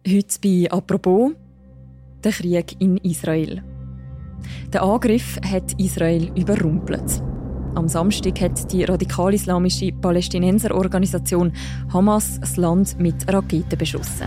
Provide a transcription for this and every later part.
Heute bei «Apropos» der Krieg in Israel. Der Angriff hat Israel überrumpelt. Am Samstag hat die radikal-islamische Palästinenserorganisation Hamas das Land mit Raketen beschossen.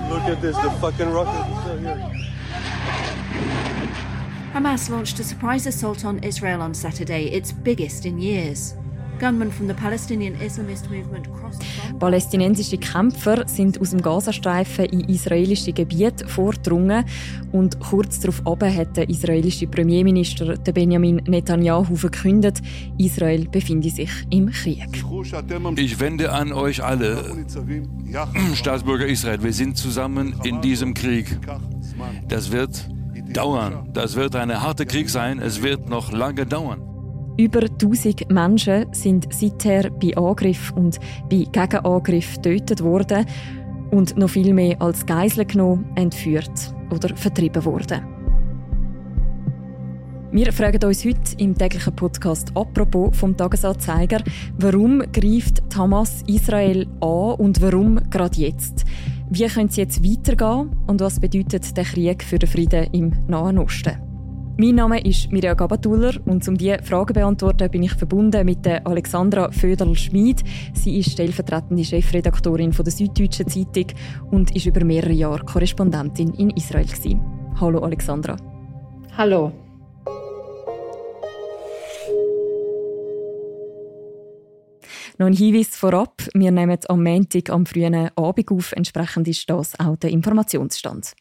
Hamas launched a surprise assault on Israel on Saturday, its biggest in years. Gunmen from the Palestinian Islamist movement crossed the front. Palästinensische Kämpfer sind aus dem Gazastreifen in israelische Gebiete vorgedrungen und kurz darauf hat der israelische Premierminister Benjamin Netanyahu verkündet, Israel befinde sich im Krieg. Ich wende an euch alle, Staatsbürger Israel, wir sind zusammen in diesem Krieg. Das wird dauern. Das wird ein harter Krieg sein. Es wird noch lange dauern. Über 1000 Menschen sind seither bei Angriff und bei Gegenangriff getötet worden und noch viel mehr als Geiseln genommen, entführt oder vertrieben worden. Wir fragen uns heute im täglichen Podcast «Apropos» vom Tagesanzeiger, warum greift die Hamas Israel an und warum gerade jetzt? Wie könnte es jetzt weitergehen und was bedeutet der Krieg für den Frieden im Nahen Osten? Mein Name ist Mirja Gabatuller und um diese Fragen zu beantworten, bin ich verbunden mit der Alexandra Föderl-Schmid. Sie ist stellvertretende Chefredaktorin der Süddeutschen Zeitung und ist über mehrere Jahre Korrespondentin in Israel gewesen. Hallo Alexandra. Hallo. Noch ein Hinweis vorab. Wir nehmen am Montag am frühen Abend auf. Entsprechend ist das auch der Informationsstand.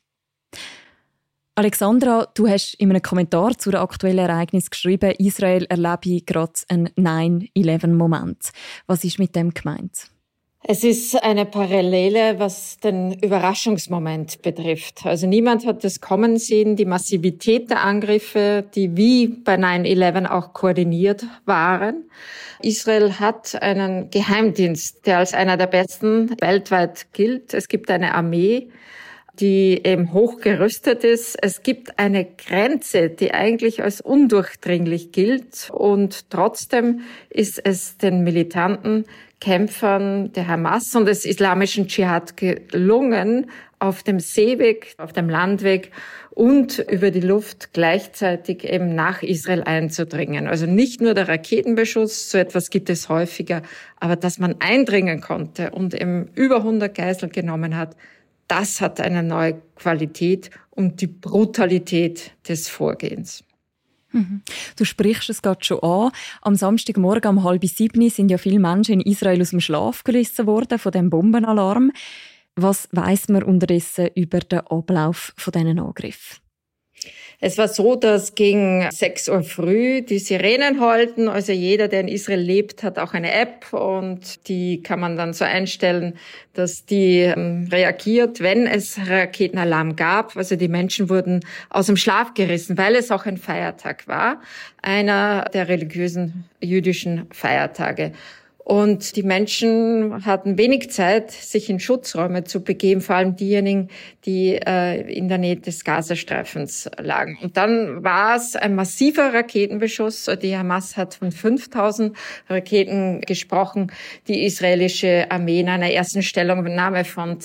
Alexandra, du hast in einem Kommentar zu dem aktuellen Ereignis geschrieben, Israel erlebe gerade einen 9/11-Moment. Was ist mit dem gemeint? Es ist eine Parallele, was den Überraschungsmoment betrifft. Also niemand hat das kommen sehen, die Massivität der Angriffe, die wie bei 9/11 auch koordiniert waren. Israel hat einen Geheimdienst, der als einer der besten weltweit gilt. Es gibt eine Armee, die eben hochgerüstet ist. Es gibt eine Grenze, die eigentlich als undurchdringlich gilt. Und trotzdem ist es den militanten Kämpfern der Hamas und des islamischen Dschihad gelungen, auf dem Seeweg, auf dem Landweg und über die Luft gleichzeitig eben nach Israel einzudringen. Also nicht nur der Raketenbeschuss, so etwas gibt es häufiger, aber dass man eindringen konnte und eben über 100 Geiseln genommen hat, das hat eine neue Qualität und die Brutalität des Vorgehens. Du sprichst es gerade schon an. Am Samstagmorgen um 6:30 sind ja viele Menschen in Israel aus dem Schlaf gerissen worden von dem Bombenalarm. Was weiss man unterdessen über den Ablauf von diesen Angriffen? Es war so, dass gegen 6 Uhr früh die Sirenen heulten. Also jeder, der in Israel lebt, hat auch eine App und die kann man dann so einstellen, dass die reagiert, wenn es Raketenalarm gab. Also die Menschen wurden aus dem Schlaf gerissen, weil es auch ein Feiertag war. Einer der religiösen jüdischen Feiertage. Und die Menschen hatten wenig Zeit, sich in Schutzräume zu begeben, vor allem diejenigen, die in der Nähe des Gazastreifens lagen. Und dann war es ein massiver Raketenbeschuss. Die Hamas hat von 5000 Raketen gesprochen. Die israelische Armee in einer ersten Stellungnahme von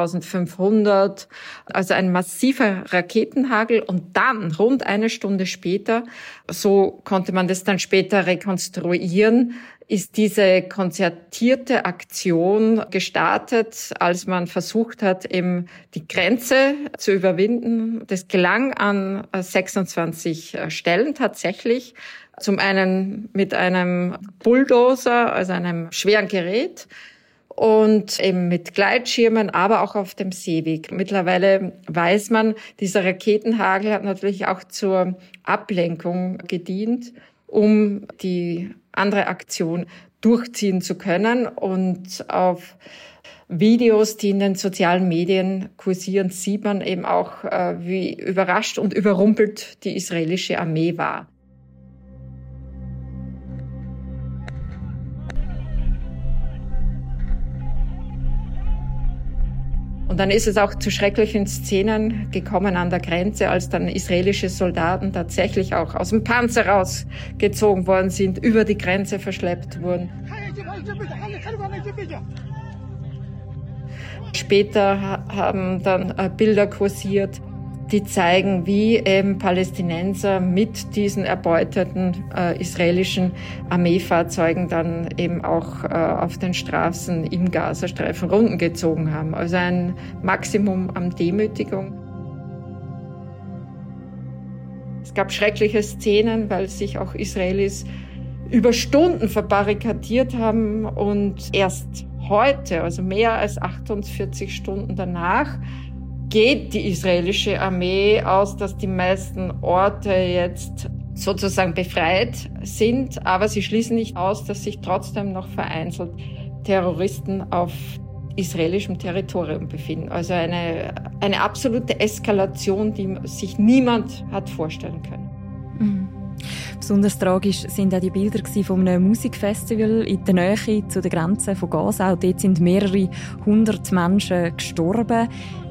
2500. Also ein massiver Raketenhagel. Und dann, rund eine Stunde später, so konnte man das dann später rekonstruieren, ist diese konzertierte Aktion gestartet, als man versucht hat, eben die Grenze zu überwinden. Das gelang an 26 Stellen tatsächlich. Zum einen mit einem Bulldozer, also einem schweren Gerät, und eben mit Gleitschirmen, aber auch auf dem Seeweg. Mittlerweile weiß man, dieser Raketenhagel hat natürlich auch zur Ablenkung gedient, um die andere Aktion durchziehen zu können. Und auf Videos, die in den sozialen Medien kursieren, sieht man eben auch, wie überrascht und überrumpelt die israelische Armee war. Und dann ist es auch zu schrecklichen Szenen gekommen an der Grenze, als dann israelische Soldaten tatsächlich auch aus dem Panzer rausgezogen worden sind, über die Grenze verschleppt wurden. Später haben dann Bilder kursiert, die zeigen, wie eben Palästinenser mit diesen erbeuteten israelischen Armeefahrzeugen dann eben auch auf den Straßen im Gazastreifen Runden gezogen haben. Also ein Maximum an Demütigung. Es gab schreckliche Szenen, weil sich auch Israelis über Stunden verbarrikadiert haben und erst heute, also mehr als 48 Stunden danach, geht die israelische Armee aus, dass die meisten Orte jetzt sozusagen befreit sind, aber sie schließen nicht aus, dass sich trotzdem noch vereinzelt Terroristen auf israelischem Territorium befinden. Also eine absolute Eskalation, die sich niemand hat vorstellen können. Mhm. Besonders tragisch sind auch die Bilder von einem Musikfestival in der Nähe zu der Grenze von Gaza. Auch dort sind mehrere 100 Menschen gestorben.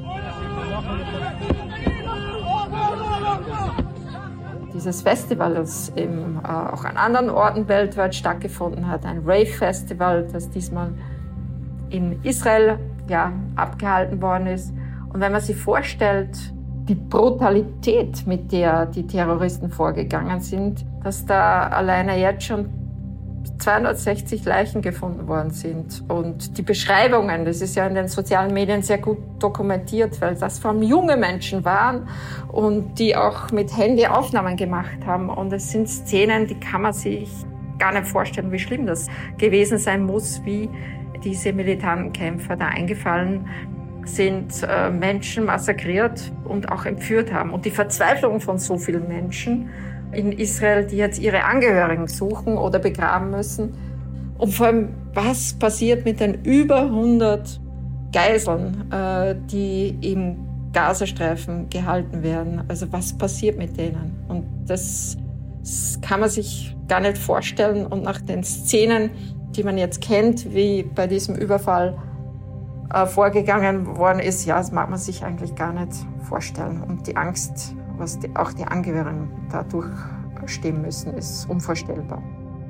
Dieses Festival, das eben auch an anderen Orten weltweit stattgefunden hat, ein Rave-Festival, das diesmal in Israel abgehalten worden ist. Und wenn man sich vorstellt, die Brutalität, mit der die Terroristen vorgegangen sind, dass da alleine jetzt schon 260 Leichen gefunden worden sind. Und die Beschreibungen, das ist ja in den sozialen Medien sehr gut dokumentiert, weil das vor allem junge Menschen waren und die auch mit Handy Aufnahmen gemacht haben. Und es sind Szenen, die kann man sich gar nicht vorstellen, wie schlimm das gewesen sein muss, wie diese militanten Kämpfer da eingefallen sind, Menschen massakriert und auch entführt haben. Und die Verzweiflung von so vielen Menschen in Israel, die jetzt ihre Angehörigen suchen oder begraben müssen. Und vor allem, was passiert mit den über 100 Geiseln, die im Gazastreifen gehalten werden? Also was passiert mit denen? Und das kann man sich gar nicht vorstellen. Und nach den Szenen, die man jetzt kennt, wie bei diesem Überfall vorgegangen worden ist, das mag man sich eigentlich gar nicht vorstellen. Und die Angst, was auch die Angehörigen da durchstehen müssen, ist unvorstellbar.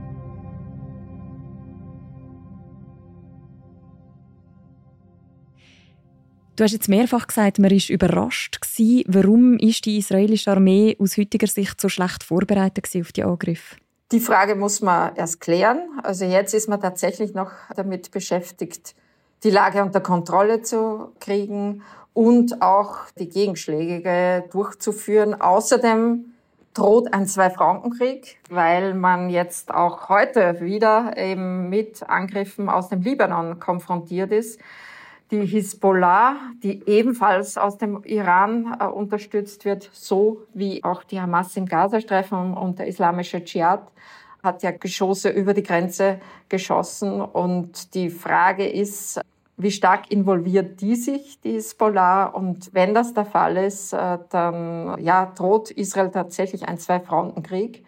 Du hast jetzt mehrfach gesagt, man war überrascht gewesen. Warum ist die israelische Armee aus heutiger Sicht so schlecht vorbereitet auf die Angriffe? Die Frage muss man erst klären. Also jetzt ist man tatsächlich noch damit beschäftigt, die Lage unter Kontrolle zu kriegen und auch die Gegenschläge durchzuführen. Außerdem droht ein Zwei-Fronten-Krieg, weil man jetzt auch heute wieder eben mit Angriffen aus dem Libanon konfrontiert ist. Die Hisbollah, die ebenfalls aus dem Iran unterstützt wird, so wie auch die Hamas im Gazastreifen und der islamische Dschihad, hat ja Geschosse über die Grenze geschossen. Und die Frage ist, wie stark involviert die sich, die Hisbollah? Und wenn das der Fall ist, dann droht Israel tatsächlich ein Zwei-Fronten-Krieg.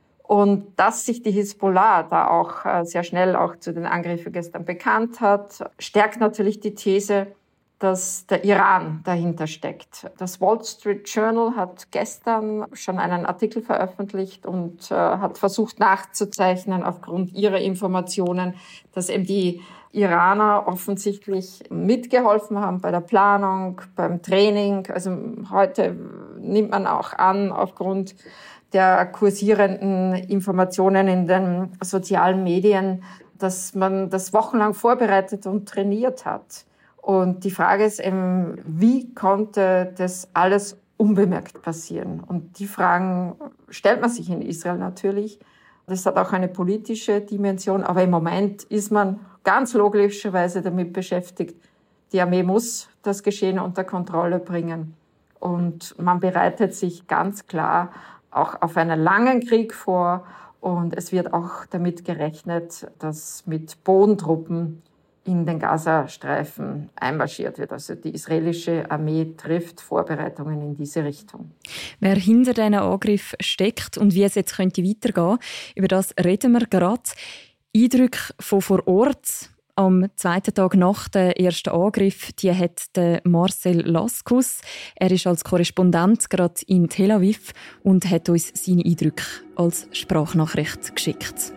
Und dass sich die Hisbollah da auch sehr schnell auch zu den Angriffen gestern bekannt hat, stärkt natürlich die These, dass der Iran dahinter steckt. Das Wall Street Journal hat gestern schon einen Artikel veröffentlicht und hat versucht nachzuzeichnen aufgrund ihrer Informationen, dass eben die Iraner offensichtlich mitgeholfen haben bei der Planung, beim Training. Also heute nimmt man auch an, aufgrund der kursierenden Informationen in den sozialen Medien, dass man das wochenlang vorbereitet und trainiert hat. Und die Frage ist eben, wie konnte das alles unbemerkt passieren? Und die Fragen stellt man sich in Israel natürlich. Das hat auch eine politische Dimension, aber im Moment ist man ganz logischerweise damit beschäftigt, die Armee muss das Geschehen unter Kontrolle bringen. Und man bereitet sich ganz klar auch auf einen langen Krieg vor. Und es wird auch damit gerechnet, dass mit Bodentruppen in den Gazastreifen einmarschiert wird. Also die israelische Armee trifft Vorbereitungen in diese Richtung. Wer hinter diesen Angriff steckt und wie es jetzt könnte weitergehen, über das reden wir gerade. Eindrücke von vor Ort am zweiten Tag nach dem ersten Angriff, die hat Marcel Laskus. Er ist als Korrespondent gerade in Tel Aviv und hat uns seine Eindrücke als Sprachnachricht geschickt.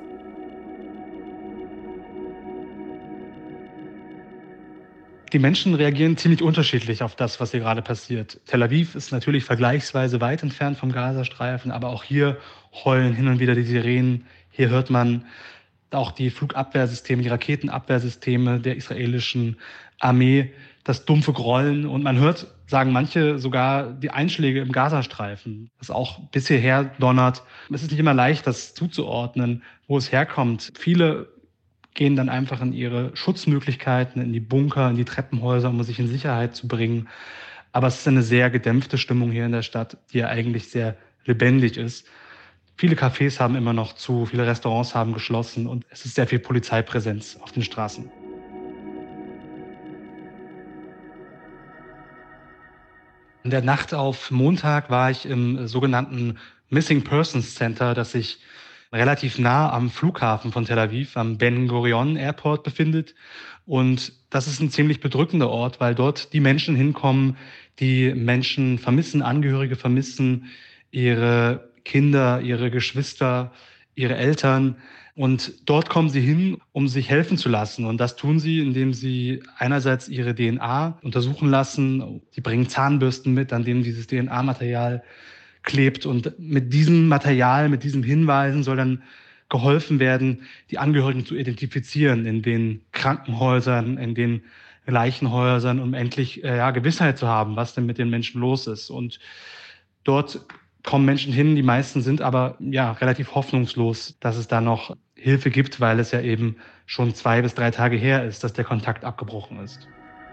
Die Menschen reagieren ziemlich unterschiedlich auf das, was hier gerade passiert. Tel Aviv ist natürlich vergleichsweise weit entfernt vom Gazastreifen, aber auch hier heulen hin und wieder die Sirenen. Hier hört man auch die Flugabwehrsysteme, die Raketenabwehrsysteme der israelischen Armee, das dumpfe Grollen. Und man hört, sagen manche, sogar die Einschläge im Gazastreifen, das auch bis hierher donnert. Es ist nicht immer leicht, das zuzuordnen, wo es herkommt. Viele gehen dann einfach in ihre Schutzmöglichkeiten, in die Bunker, in die Treppenhäuser, um sich in Sicherheit zu bringen. Aber es ist eine sehr gedämpfte Stimmung hier in der Stadt, die ja eigentlich sehr lebendig ist. Viele Cafés haben immer noch zu, viele Restaurants haben geschlossen und es ist sehr viel Polizeipräsenz auf den Straßen. In der Nacht auf Montag war ich im sogenannten Missing Persons Center, das sich relativ nah am Flughafen von Tel Aviv, am Ben Gurion Airport befindet. Und das ist ein ziemlich bedrückender Ort, weil dort die Menschen hinkommen, die Menschen vermissen, Angehörige vermissen, ihre Kinder, ihre Geschwister, ihre Eltern. Und dort kommen sie hin, um sich helfen zu lassen. Und das tun sie, indem sie einerseits ihre DNA untersuchen lassen. Die bringen Zahnbürsten mit, an denen dieses DNA-Material klebt. Und mit diesem Material, mit diesen Hinweisen soll dann geholfen werden, die Angehörigen zu identifizieren in den Krankenhäusern, in den Leichenhäusern, um endlich Gewissheit zu haben, was denn mit den Menschen los ist. Und dort kommen Menschen hin, die meisten sind aber relativ hoffnungslos, dass es da noch Hilfe gibt, weil es ja eben schon 2 bis 3 Tage her ist, dass der Kontakt abgebrochen ist.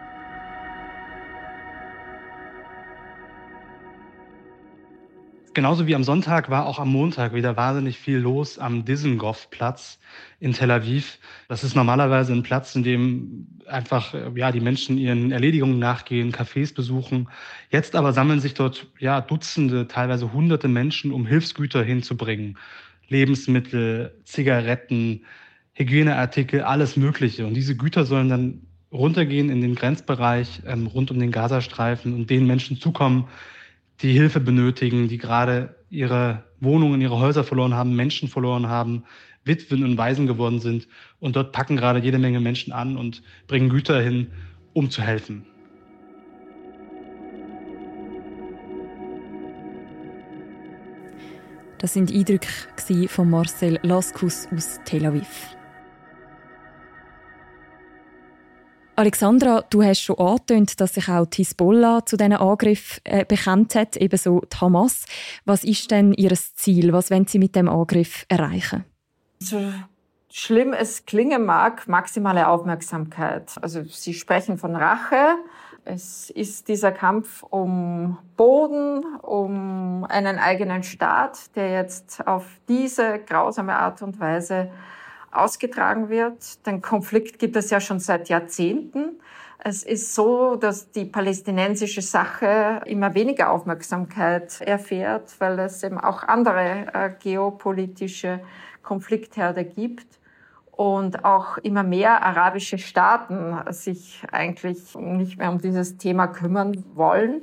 Genauso wie am Sonntag war auch am Montag wieder wahnsinnig viel los am Dizengoff-Platz in Tel Aviv. Das ist normalerweise ein Platz, in dem einfach die Menschen ihren Erledigungen nachgehen, Cafés besuchen. Jetzt aber sammeln sich dort Dutzende, teilweise Hunderte Menschen, um Hilfsgüter hinzubringen. Lebensmittel, Zigaretten, Hygieneartikel, alles Mögliche. Und diese Güter sollen dann runtergehen in den Grenzbereich rund um den Gazastreifen und den Menschen zukommen, die Hilfe benötigen, die gerade ihre Wohnungen, ihre Häuser verloren haben, Menschen verloren haben, Witwen und Waisen geworden sind. Und dort packen gerade jede Menge Menschen an und bringen Güter hin, um zu helfen. Das sind Eindrücke von Marcel Laskus aus Tel Aviv. Alexandra, du hast schon angetönt, dass sich auch die Hisbollah zu diesen Angriffen bekannt hat, ebenso die Hamas. Was ist denn ihr Ziel? Was wollen sie mit dem Angriff erreichen? So schlimm es klingen mag, maximale Aufmerksamkeit. Also sie sprechen von Rache. Es ist dieser Kampf um Boden, um einen eigenen Staat, der jetzt auf diese grausame Art und Weise ausgetragen wird. Den Konflikt gibt es ja schon seit Jahrzehnten. Es ist so, dass die palästinensische Sache immer weniger Aufmerksamkeit erfährt, weil es eben auch andere geopolitische Konfliktherde gibt und auch immer mehr arabische Staaten sich eigentlich nicht mehr um dieses Thema kümmern wollen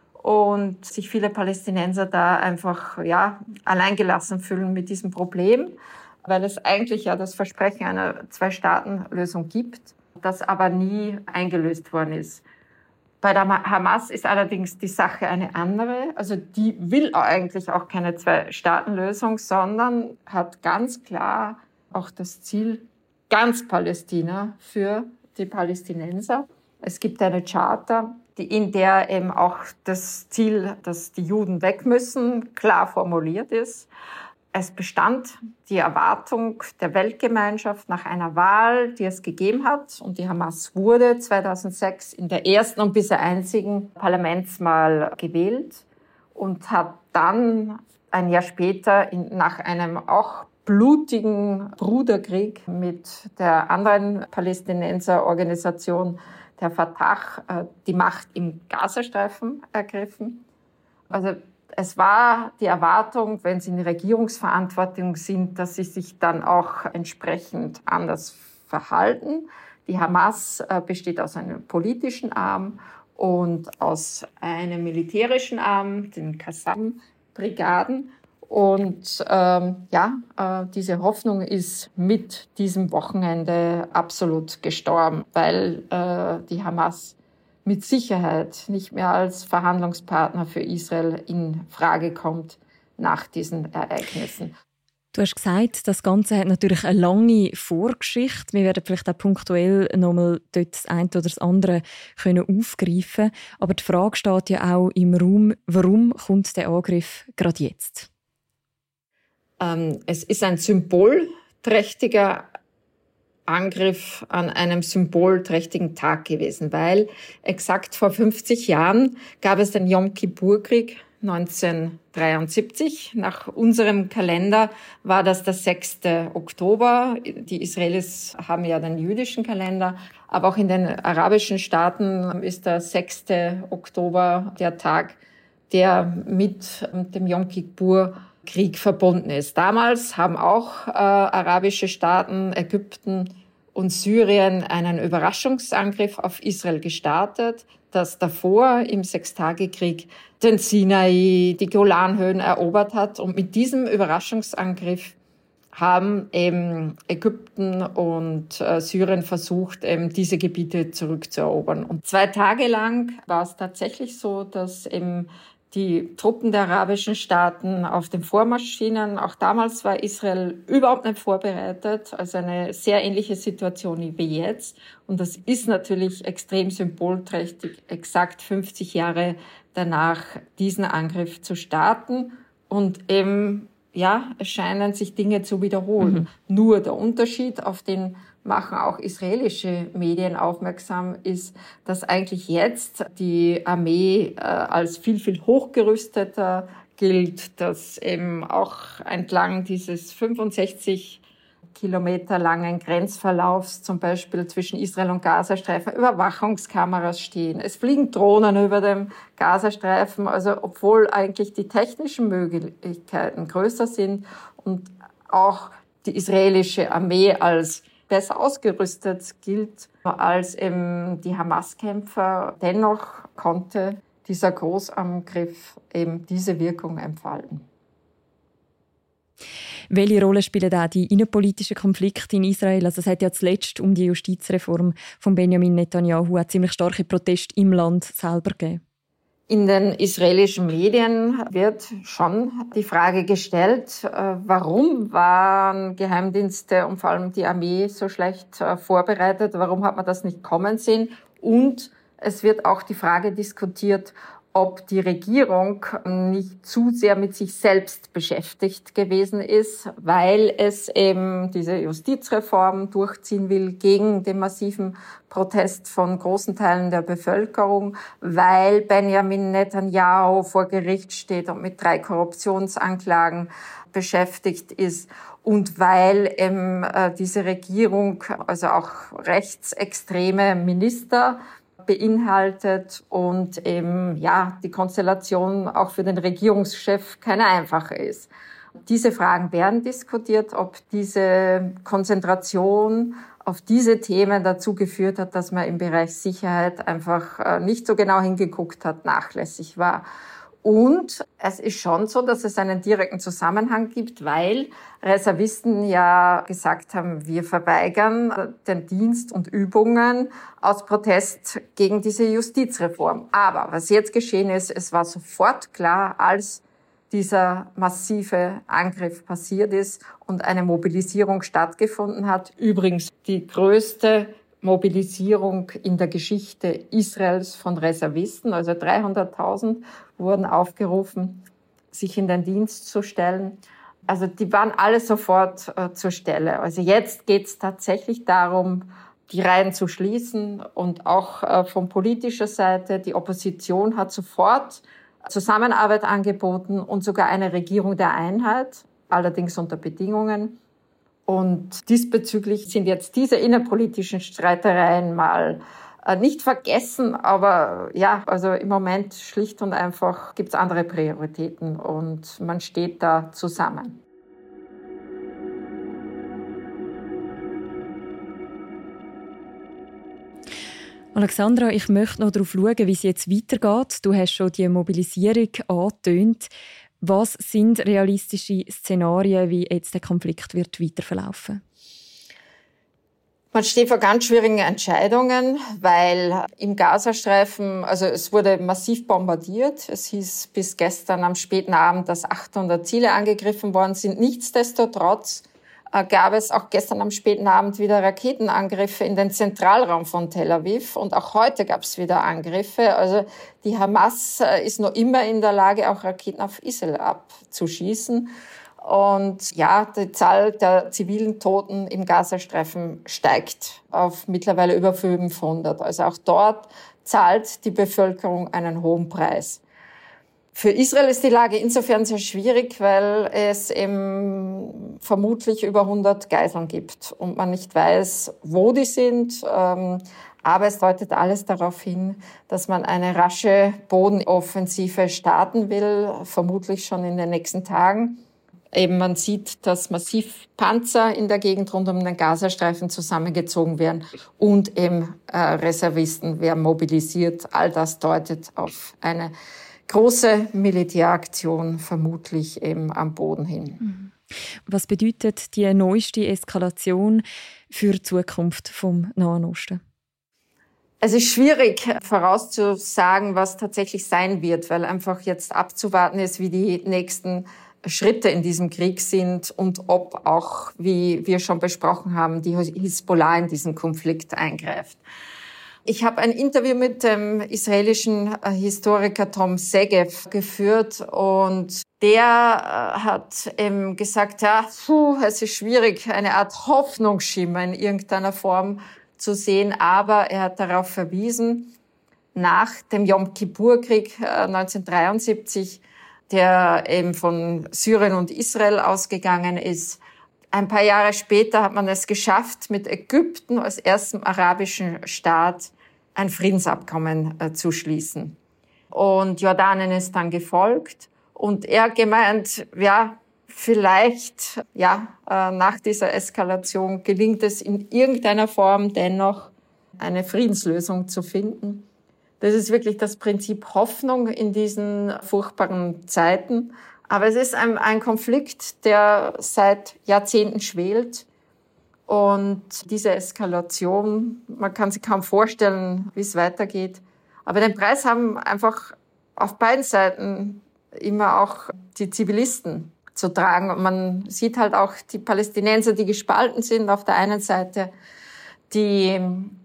und sich viele Palästinenser da einfach alleingelassen fühlen mit diesem Problem, weil es eigentlich ja das Versprechen einer Zwei-Staaten-Lösung gibt, das aber nie eingelöst worden ist. Bei der Hamas ist allerdings die Sache eine andere. Also die will eigentlich auch keine Zwei-Staaten-Lösung, sondern hat ganz klar auch das Ziel, ganz Palästina für die Palästinenser. Es gibt eine Charta, in der eben auch das Ziel, dass die Juden weg müssen, klar formuliert ist. Es bestand die Erwartung der Weltgemeinschaft nach einer Wahl, die es gegeben hat. Und die Hamas wurde 2006 in der ersten und bisher einzigen Parlamentswahl gewählt und hat dann ein Jahr später nach einem auch blutigen Bruderkrieg mit der anderen Palästinenserorganisation, der Fatah, die Macht im Gazastreifen ergriffen. Also es war die Erwartung, wenn sie in Regierungsverantwortung sind, dass sie sich dann auch entsprechend anders verhalten. Die Hamas besteht aus einem politischen Arm und aus einem militärischen Arm, den Qassam-Brigaden. Und diese Hoffnung ist mit diesem Wochenende absolut gestorben, weil die Hamas mit Sicherheit nicht mehr als Verhandlungspartner für Israel in Frage kommt nach diesen Ereignissen. Du hast gesagt, das Ganze hat natürlich eine lange Vorgeschichte. Wir werden vielleicht auch punktuell nochmal dort das eine oder das andere aufgreifen können. Aber die Frage steht ja auch im Raum, warum kommt der Angriff gerade jetzt? Es ist ein symbolträchtiger Angriff an einem symbolträchtigen Tag gewesen, weil exakt vor 50 Jahren gab es den Yom Kippur-Krieg 1973. Nach unserem Kalender war das der 6. Oktober. Die Israelis haben ja den jüdischen Kalender, aber auch in den arabischen Staaten ist der 6. Oktober der Tag, der mit dem Yom Kippur-Krieg verbunden ist. Damals haben auch arabische Staaten, Ägypten und Syrien einen Überraschungsangriff auf Israel gestartet, das davor im Sechstagekrieg den Sinai, die Golanhöhen erobert hat. Und mit diesem Überraschungsangriff haben eben Ägypten und Syrien versucht, eben diese Gebiete zurückzuerobern. Und 2 Tage lang war es tatsächlich so, dass eben die Truppen der arabischen Staaten auf den Vormarsch schienen. Auch damals war Israel überhaupt nicht vorbereitet, also eine sehr ähnliche Situation wie jetzt. Und das ist natürlich extrem symbolträchtig, exakt 50 Jahre danach diesen Angriff zu starten. Und eben, es scheinen sich Dinge zu wiederholen. Nur der Unterschied, auf den machen auch israelische Medien aufmerksam, ist, dass eigentlich jetzt die Armee als viel, viel hochgerüsteter gilt, dass eben auch entlang dieses 65 Kilometer langen Grenzverlaufs, zum Beispiel zwischen Israel und Gazastreifen, Überwachungskameras stehen. Es fliegen Drohnen über dem Gazastreifen, also obwohl eigentlich die technischen Möglichkeiten größer sind und auch die israelische Armee als besser ausgerüstet gilt als eben die Hamas-Kämpfer. Dennoch konnte dieser Großangriff eben diese Wirkung entfalten. Welche Rolle spielen auch die innenpolitischen Konflikte in Israel? Also es hat ja zuletzt um die Justizreform von Benjamin Netanyahu auch ziemlich starke Proteste im Land selber gegeben. In den israelischen Medien wird schon die Frage gestellt, warum waren Geheimdienste und vor allem die Armee so schlecht vorbereitet? Warum hat man das nicht kommen sehen? Und es wird auch die Frage diskutiert, ob die Regierung nicht zu sehr mit sich selbst beschäftigt gewesen ist, weil es eben diese Justizreform durchziehen will gegen den massiven Protest von großen Teilen der Bevölkerung, weil Benjamin Netanyahu vor Gericht steht und mit 3 Korruptionsanklagen beschäftigt ist und weil eben diese Regierung, also auch rechtsextreme Minister beinhaltet und eben, die Konstellation auch für den Regierungschef keine einfache ist. Diese Fragen werden diskutiert, ob diese Konzentration auf diese Themen dazu geführt hat, dass man im Bereich Sicherheit einfach nicht so genau hingeguckt hat, nachlässig war. Und es ist schon so, dass es einen direkten Zusammenhang gibt, weil Reservisten ja gesagt haben, wir verweigern den Dienst und Übungen aus Protest gegen diese Justizreform. Aber was jetzt geschehen ist, es war sofort klar, als dieser massive Angriff passiert ist und eine Mobilisierung stattgefunden hat. Übrigens die größte Mobilisierung in der Geschichte Israels von Reservisten, also 300.000 wurden aufgerufen, sich in den Dienst zu stellen. Also die waren alle sofort zur Stelle. Also jetzt geht es tatsächlich darum, die Reihen zu schließen und auch von politischer Seite, die Opposition hat sofort Zusammenarbeit angeboten und sogar eine Regierung der Einheit, allerdings unter Bedingungen. Und diesbezüglich sind jetzt diese innenpolitischen Streitereien mal nicht vergessen, aber also im Moment schlicht und einfach gibt's andere Prioritäten und man steht da zusammen. Alexandra, ich möchte noch darauf schauen, wie es jetzt weitergeht. Du hast schon die Mobilisierung angetönt. Was sind realistische Szenarien, wie jetzt der Konflikt wird weiterverlaufen? Man steht vor ganz schwierigen Entscheidungen, weil im Gazastreifen, also es wurde massiv bombardiert. Es hieß bis gestern am späten Abend, dass 800 Ziele angegriffen worden sind. Nichtsdestotrotz gab es auch gestern am späten Abend wieder Raketenangriffe in den Zentralraum von Tel Aviv. Und auch heute gab es wieder Angriffe. Also die Hamas ist noch immer in der Lage, auch Raketen auf Israel abzuschießen. Und ja, die Zahl der zivilen Toten im Gazastreifen steigt auf mittlerweile über 500. Also auch dort zahlt die Bevölkerung einen hohen Preis. Für Israel ist die Lage insofern sehr schwierig, weil es eben vermutlich über 100 Geiseln gibt und man nicht weiß, wo die sind. Aber es deutet alles darauf hin, dass man eine rasche Bodenoffensive starten will, vermutlich schon in den nächsten Tagen. Eben man sieht, dass massiv Panzer in der Gegend rund um den Gazastreifen zusammengezogen werden und eben Reservisten werden mobilisiert. All das deutet auf eine große Militäraktion, vermutlich eben am Boden hin. Was bedeutet die neueste Eskalation für die Zukunft vom Nahen Osten? Es ist schwierig vorauszusagen, was tatsächlich sein wird, weil einfach jetzt abzuwarten ist, wie die nächsten Schritte in diesem Krieg sind und ob auch, wie wir schon besprochen haben, die Hisbollah in diesen Konflikt eingreift. Ich habe ein Interview mit dem israelischen Historiker Tom Segev geführt und der hat eben gesagt, ja, es ist schwierig, eine Art Hoffnungsschimmer in irgendeiner Form zu sehen, aber er hat darauf verwiesen, nach dem Yom Kippur-Krieg 1973, der eben von Syrien und Israel ausgegangen ist. Ein paar Jahre später hat man es geschafft, mit Ägypten als erstem arabischen Staat ein Friedensabkommen zu schließen. Und Jordanien ist dann gefolgt. Und er gemeint, ja, vielleicht, nach dieser Eskalation gelingt es in irgendeiner Form dennoch, eine Friedenslösung zu finden. Das ist wirklich das Prinzip Hoffnung in diesen furchtbaren Zeiten. Aber es ist ein Konflikt, der seit Jahrzehnten schwelt. Und diese Eskalation, man kann sich kaum vorstellen, wie es weitergeht. Aber den Preis haben einfach auf beiden Seiten immer auch die Zivilisten zu tragen. Und man sieht halt auch die Palästinenser, die gespalten sind. Auf der einen Seite die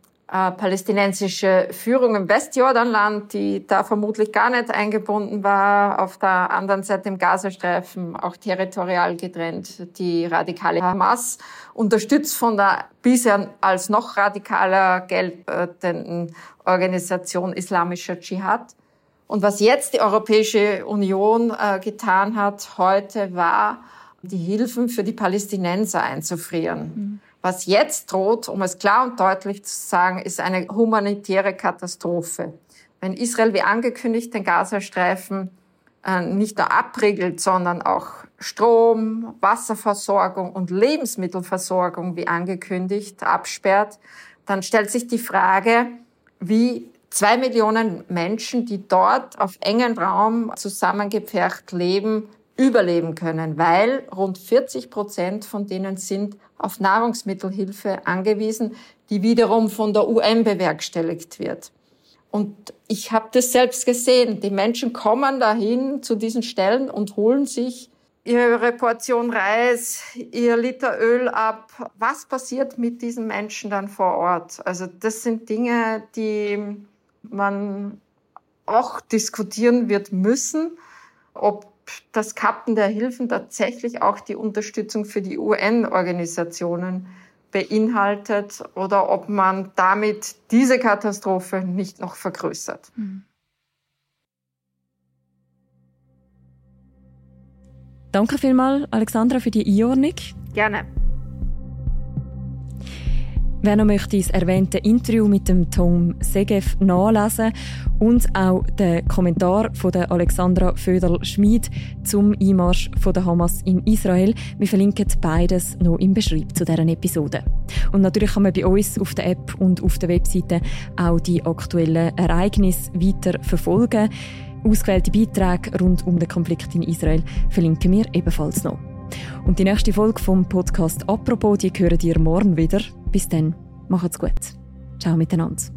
palästinensische Führung im Westjordanland, die da vermutlich gar nicht eingebunden war. Auf der anderen Seite im Gazastreifen auch territorial getrennt. Die radikale Hamas, unterstützt von der bisher als noch radikaler geltenden Organisation Islamischer Dschihad. Und was jetzt die Europäische Union getan hat heute, war, die Hilfen für die Palästinenser einzufrieren. Was jetzt droht, um es klar und deutlich zu sagen, ist eine humanitäre Katastrophe. Wenn Israel wie angekündigt den Gazastreifen nicht nur abriegelt, sondern auch Strom, Wasserversorgung und Lebensmittelversorgung wie angekündigt absperrt, dann stellt sich die Frage, wie 2 Millionen Menschen, die dort auf engem Raum zusammengepfercht leben, überleben können, weil rund 40% von denen sind auf Nahrungsmittelhilfe angewiesen, die wiederum von der UN bewerkstelligt wird. Und ich habe das selbst gesehen. Die Menschen kommen dahin zu diesen Stellen und holen sich ihre Portion Reis, ihr Liter Öl ab. Was passiert mit diesen Menschen dann vor Ort? Also das sind Dinge, die man auch diskutieren wird müssen, ob das Kappen der Hilfen tatsächlich auch die Unterstützung für die UN-Organisationen beinhaltet oder ob man damit diese Katastrophe nicht noch vergrößert. Danke vielmals, Alexandra, für die Einordnung. Gerne. Wer noch möchte, das erwähnte Interview mit dem Tom Segev nachlesen und auch den Kommentar von der Alexandra Föderl-Schmid zum Einmarsch von der Hamas in Israel. Wir verlinken beides noch im Beschreibung zu dieser Episode. Und natürlich kann man bei uns auf der App und auf der Webseite auch die aktuellen Ereignisse weiter verfolgen. Ausgewählte Beiträge rund um den Konflikt in Israel verlinken wir ebenfalls noch. Und die nächste Folge vom Podcast «Apropos», die hören ihr morgen wieder. Bis dann, macht's gut. Ciao miteinander.